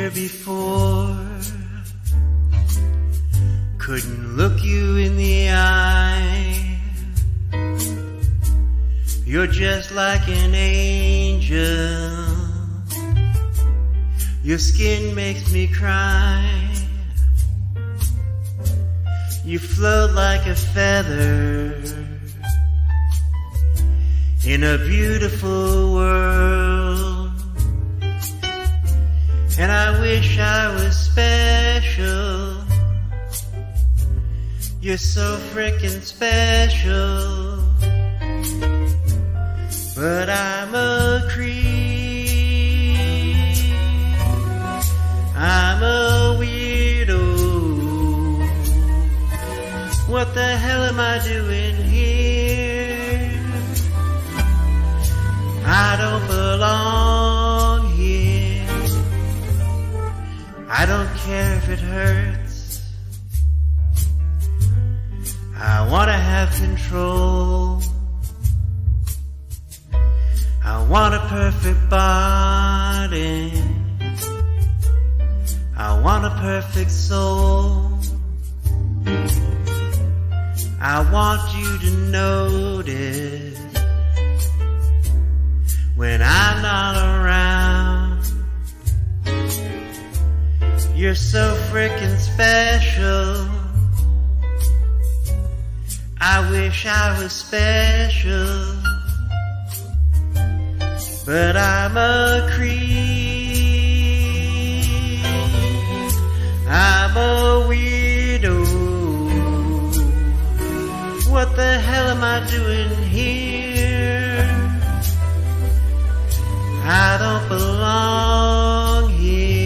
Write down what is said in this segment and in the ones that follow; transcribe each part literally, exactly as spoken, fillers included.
here before. Couldn't look you in the eye. You're just like an angel. Your skin makes me cry. You float like a feather in a beautiful world. And I wish I was special. You're so frickin' special. But I'm a creep. I'm a weirdo. What the hell am I doing here? I don't belong here. I don't care if it hurts. I wanna have control. I want a perfect body. I want a perfect soul. I want you to notice when I'm not around. You're so frickin' special. I wish I was special. But I'm a creep. I'm a weirdo. What the hell am I doing here? I don't belong here.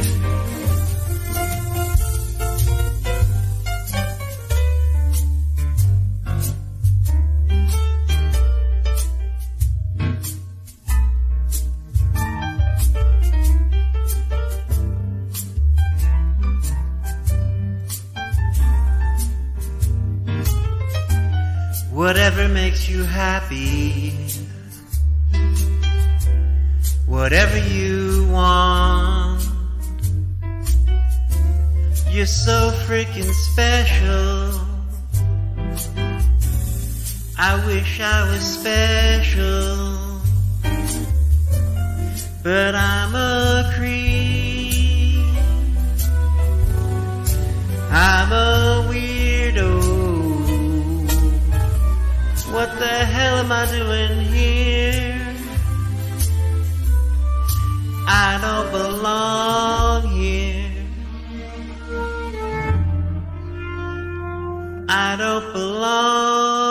Whatever makes you happy, whatever you want. You're so freaking special. I wish I was special, but I'm a creep. I'm a weirdo. What the hell am I doing here? I don't belong here. I don't belong